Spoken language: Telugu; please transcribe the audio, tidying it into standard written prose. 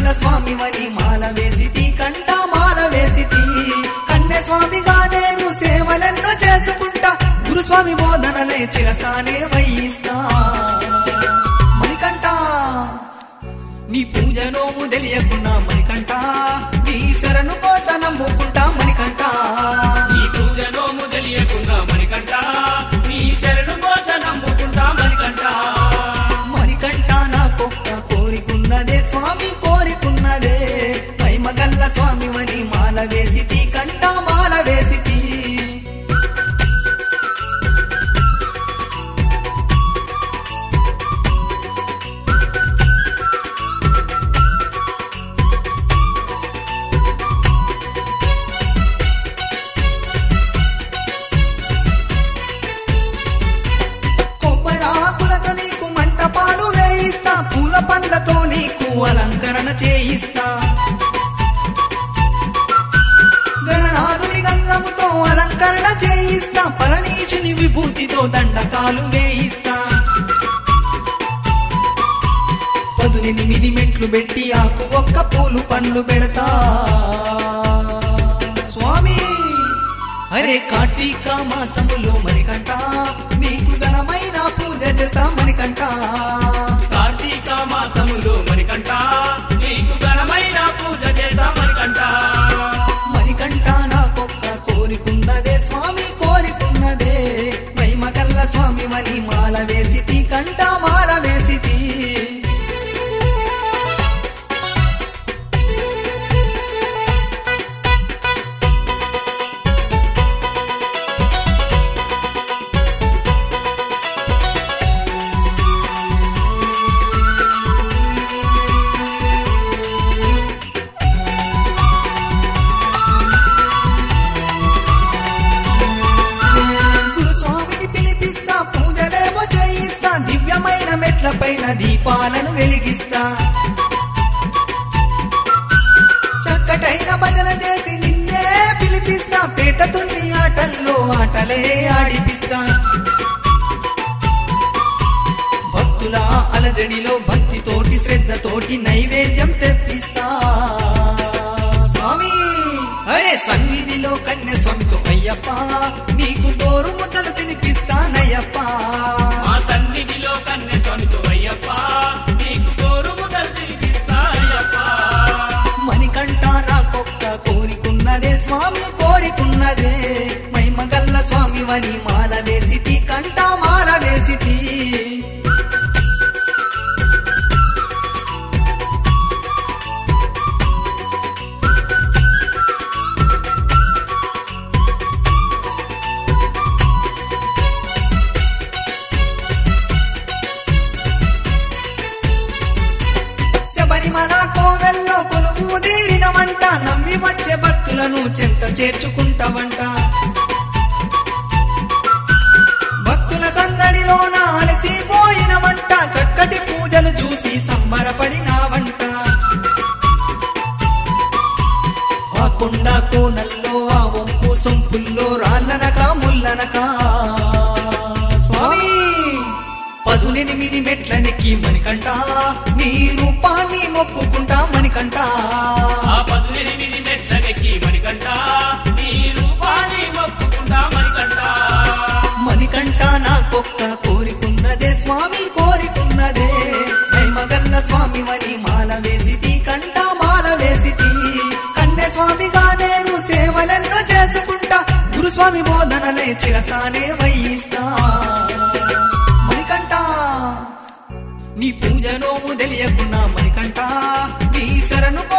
స్వామి వని మాల వేసితి కంట మాల వేసితి కన్నె స్వామిగా నేను సేవలెన్నో చేసుకుంటా గురుస్వామి బోధనలే చిరసానే వహిస్తా మణికంఠ నీ పూజ నోము తెలియకున్నా మణికంఠ నీ శరణు కోస నమ్ముకుంటా మణికంఠ నీ పూజ నోము తెలియకున్నా మణికంఠ నీ శరణు కోస నమ్ముకుంటా మణికంఠ మణికంఠ నాకొక్క కోరికున్నదే స్వామి కోరికున్నదే మహిమగల్ల స్వామి వని మాల వేసితి కంట మాల వేసితి కొబ్బరాకులతో నీకు మంటపాలు వేయిస్తా పూల పండ్లతో నీకు అలంకరణ చేయిస్తా గణనాథుని గంధముతో అలంకరణ చేయిస్తా పరమేశుని విభూతితో దండకాలు వేయిస్తా 18 మెట్లు పెట్టి ఆకు ఒక్క పూలు పండ్లు పెడతా స్వామి అరే కార్తీక మాసములో మణికంఠ నీకు ఘనమైన పూజ చేస్తా మణికంఠ కార్తీక మాసములో మణికంఠ నీకు ఘనమైన పూజ చేస్తా మణికంఠ మణికంఠ నాకొక్క కోరికున్నదే స్వామి కోరికున్నదే మహిమగల్ల స్వామి వని మాల వేసితి కంట మాల వేసితి దివ్యమైన మెట్లపైన దీపాలను వెలిగిస్తా చక్కటైన భజన చేసి నిన్నే పిలిపిస్తా పేట తుల్లి ఆటల్లో ఆటలే ఆడిపిస్తా భక్తుల అలజడిలో భక్తితోటి శ్రద్ధతోటి నైవేద్యం తెప్పిస్తా స్వామి అరే సన్నిధిలో కన్య స్వామితో అయ్యప్ప నీకు గోరు ముద్దలు తినిపిస్తానయ్యప్ప మా సన్నిధిలో కన్య స్వామితో అయ్యప్ప నీకు గోరు ముద్దలు తినిపిస్తా అయ్యప్ప మణికంఠ నాకొక్క కోరికున్నదే స్వామి కోరికున్నదే మహిమగల్ల స్వామి వని మాల వేసితి కంట మాల వేసితి శబరిమల కోవెల్లో కొలువు తీరినవంట నమ్మి వచ్చే భక్తులను చెంత చేర్చుకుంటావంట భక్తుల సందడిలోన అలసిపోయినవంట చక్కటి పూజలు చూసి సంబరపడినావంట ఆ కొండ కోనల్లో ఆ వంపు సొంపుల్లో రాళ్ళనక ముల్లనక స్వామి 18 మెట్లనెక్కి మణికంఠ నీ రూపాన్ని మొక్కుకుంటా మణికంఠ ఆ 18 మెట్లనెక్కి మణికంఠ నీ రూపాన్ని మొక్కుకుంటా మణికంఠ మణికంఠ నాకొక్క కోరికున్నదే స్వామి కోరికున్నదే మహిమగల్ల స్వామి వని మాల వేసితి కంట మాల వేసితి కన్నె స్వామిగా నేను సేవలెన్నో చేసుకుంటా గురుస్వామి బోధనలే చిరసానే వహిస్తా మణికంఠ నీ పూజ నోము తెలియకున్నా మణికంఠ నీ శరణు